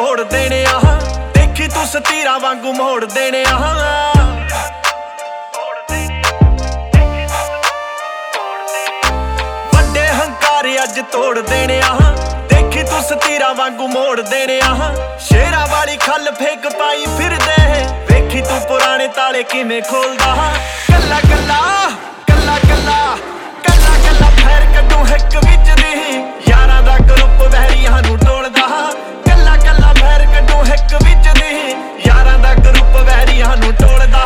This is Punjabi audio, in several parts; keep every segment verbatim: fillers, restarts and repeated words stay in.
ਤੋੜ ਦੇਣੇ ਆ, ਦੇਖੀ ਤੂੰ ਸਤੀਰਾਂ ਵਾਂਗੂ ਮੋੜ ਦੇਣੇ ਆ। ਵੱਡੇ ਹੰਕਾਰੇ ਅੱਜ ਤੋੜ ਦੇਣੇ ਆ, ਦੇਖੀ ਤੂੰ ਸਤੀਰਾਂ ਵਾਂਗੂ ਮੋੜ ਦੇਣੇ ਆ। ਸ਼ੇਰਾਂ ਵਾਲੀ ਖੱਲ ਫੇਕ ਪਾਈ ਫਿਰਦੇ, ਵੇਖੀ ਤੂੰ ਪੁਰਾਣੇ ਤਾਲੇ ਕਿਵੇਂ ਖੋਲਦਾ। ਕੱਲਾ ਕੱਲਾ ਕੱਲਾ ਕੱਲਾ ਕੱਲਾ ਕੱਲਾ ਫੈਰ ਕੱਢੂ ਹਿੱਕ ਵਿੱਚ ਦੀ, ਯਾਰਾਂ ਦਾ ਗਰੁੱਪ ਵਹਿਰੀਆਂ ਨੂੰ ਟੋਲਦਾ। ਕੱਲਾ ਕੱਲਾ ਫੈਰ ਕੱਢੂ ਹਿੱਕ ਵਿੱਚ ਦੀ, ਯਾਰਾਂ ਦਾ ਗਰੁੱਪ ਵਹਿਰੀਆਂ ਨੂੰ ਟੋਲਦਾ।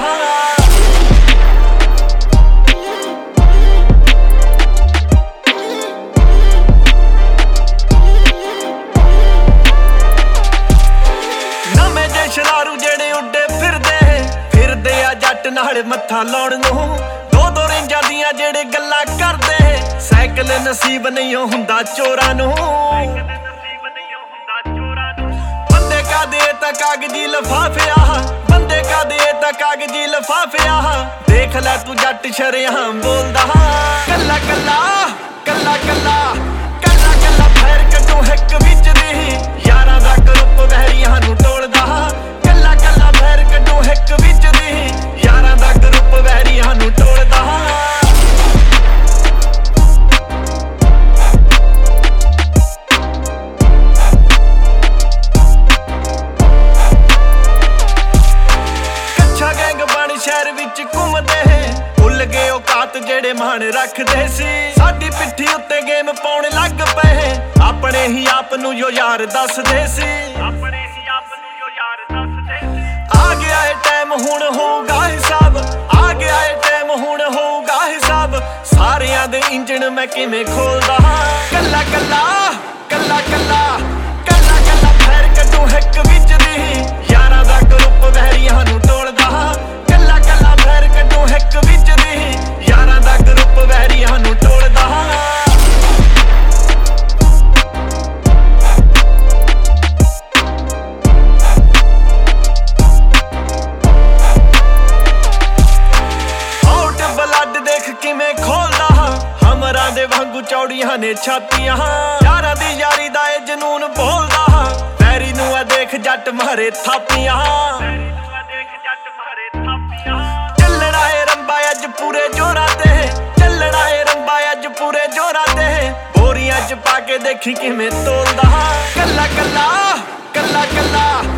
ਨਵੇਂ ਜੇ ਸ਼ਲਾਰੂ ਜਿਹੜੇ ਉੱਡੇ ਫਿਰਦੇ, ਫਿਰਦੇ ਆ ਜੱਟ ਨਾਲ ਮੱਥਾ ਲਾਉਣ ਨੂੰ। ਦੋ ਦੋ ਰੇਂਜਾਂ ਦੀਆਂ ਜਿਹੜੇ ਗੱਲਾਂ ਕਰਦੇ, ਸਾਈਕਲ ਨਸੀਬ ਨਹੀਂ ਹੁੰਦਾ ਚੋਰਾਂ ਨੂੰ। ਬੰਦੇ ਕਾਦੇ ਤਾਂ ਕਾਗਜ਼ੀ ਲਿਫਾਫਿਆ, ਬੰਦੇ ਕਾਦੇ ਤਾਂ ਕਾਗਜ਼ੀ ਲਿਫਾਫਿਆ। ਦੇਖ ਲੈ ਤੂੰ ਜੱਟ ਸ਼ਰੇਆਮ ਬੋਲਦਾ। ਕੱਲਾ ਕੱਲਾ ਕੱਲਾ ਕੱਲਾ ਕੱਲਾ ਕੱਲਾ ਫੈਰ ਕੱਢੂ ਹਿੱਕ ਵਿੱਚ ਦੀ, ਯਾਰਾਂ ਦਾ ਗਰੁੱਪ ਵਹਿਰੀਆਂ ਨੂੰ ਟੋਲਦਾ। ਕੱਲਾ ਕੱਲਾ ਫੈਰ ਕੱਢੂ ਹਿੱਕ ਵਿੱਚ ਦੀ, ਯਾਰਾਂ ਦਾ ਗਰੁੱਪ ਵਹਿਰੀਆਂ ਨੂੰ ਟੋਲਦਾ। ਕੱਛਾ ਗੈਂਗ ਬਣ ਸ਼ਹਿਰ ਵਿੱਚ ਘੁੰਮਦੇ, ਭੁੱਲ ਗਏ ਔਕਾਤ ਜਿਹੜੇ ਮਾਣ ਰੱਖਦੇ ਸੀ। ਸਾਡੀ ਪਿੱਠੀ ਉੱਤੇ ਗੇਮ ਪਾਉਣ ਲੱਗ ਪਏ, ਆਪਣੇ ਹੀ ਆਪ ਨੂੰ ਜੋ ਯਾਰ ਦੱਸਦੇ ਸੀ। ਆਪਣੇ ਹੀ ਆਪ ਨੂੰ ਜੋ ਯਾਰ ਦੱਸਦੇ ਸੀ। ਆ ਗਿਆ ਏ ਟਾਈਮ ਹੁਣ ਹੋਊਗਾ ਹਿਸਾਬ, ਆ ਗਿਆ ਏ ਟਾਈਮ ਹੁਣ ਹੋਊਗਾ ਹਿਸਾਬ। ਸਾਰਿਆਂ ਦੇ ਇੰਜਣ ਮੈਂ ਕਿਵੇਂ ਖੋਲਦਾ। ਕੱਲਾ ਕੱਲਾ ਕੱਲਾ ਕੱਲਾ ਕੱਲਾ ਕੱਲਾ ਫੈਰ ਕੱਢੂ ਹਿੱਕ ਵਿੱਚ ਦੀ, ਯਾਰਾਂ ਦਾ ਗਰੁੱਪ ਵਹਿਰੀਆਂ ਨੂੰ ਟੋਲਦਾ। ਕੱਲਾ ਕੱਲਾ ਫੈਰ ਕੱਢੂ ਹਿੱਕ ਵਿੱਚ ਦੀ, ਯਾਰਾਂ ਦਾ ਗਰੁੱਪ ਵਹਿਰੀਆਂ ਨੂੰ ਟੋਲਦਾ। ਆਊਟ ਬਲੱਡ ਦੇਖ ਕਿਵੇਂ ਖੋਲਦਾ, ਹਮਰਾਂ ਦੇ ਵਾਂਗੂ ਚੌੜੀਆਂ ਨੇ ਛਾਤੀਆਂ। ਯਾਰਾਂ ਦੀ ਯਾਰੀ ਦਾ ਇਹ ਜਨੂਨ ਬੋਲਦਾ, ਵੈਰੀ ਨੂੰ ਆ ਦੇਖ ਜੱਟ ਮਾਰੇ ਥਾਪੀਆਂ। ਚੱਲਣਾ ਏ ਰੰਬਾ ਅੱਜ ਪੂਰੇ ਜੋਰਾਂ ਤੇ, ਚੱਲਣਾ ਏ ਰੰਬਾ ਅੱਜ ਪੂਰੇ ਜੋਰਾਂ ਤੇ। ਬੋਰੀਆਂ ਚ ਪਾ ਕੇ ਦੇਖੀ ਕਿਵੇਂ ਤੋਲਦਾ। ਕੱਲਾ ਕੱਲਾ ਕੱਲਾ ਕੱਲਾ